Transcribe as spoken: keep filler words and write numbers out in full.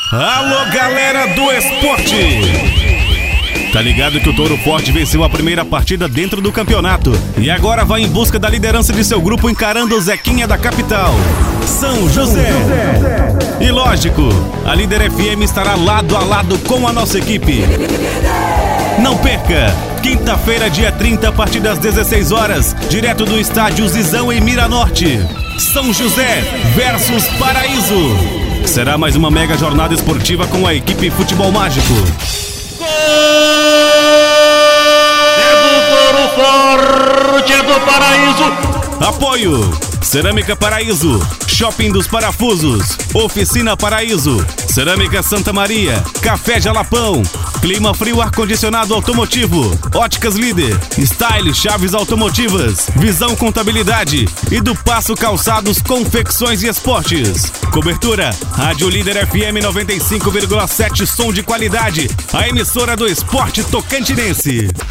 Alô, galera do esporte! Tá ligado que o Touro Forte venceu a primeira partida dentro do campeonato e agora vai em busca da liderança de seu grupo encarando o Zequinha da capital, São José. E lógico, a Líder F M estará lado a lado com a nossa equipe. Não perca! Quinta-feira, dia trinta, a partir das dezesseis horas, direto do estádio Zizão em Miranorte. São José versus Paraíso. Será mais uma mega jornada esportiva com a equipe Futebol Mágico. Gol! É do Touro Forte, é do Paraíso. Apoio: Cerâmica Paraíso, Shopping dos Parafusos, Oficina Paraíso, Cerâmica Santa Maria, Café Jalapão, Clima Frio Ar-Condicionado Automotivo, Óticas Líder, Style Chaves Automotivas, Visão Contabilidade e do Passo Calçados Confecções e Esportes. Cobertura: Rádio Líder F M noventa e cinco vírgula sete, som de qualidade, a emissora do esporte tocantinense.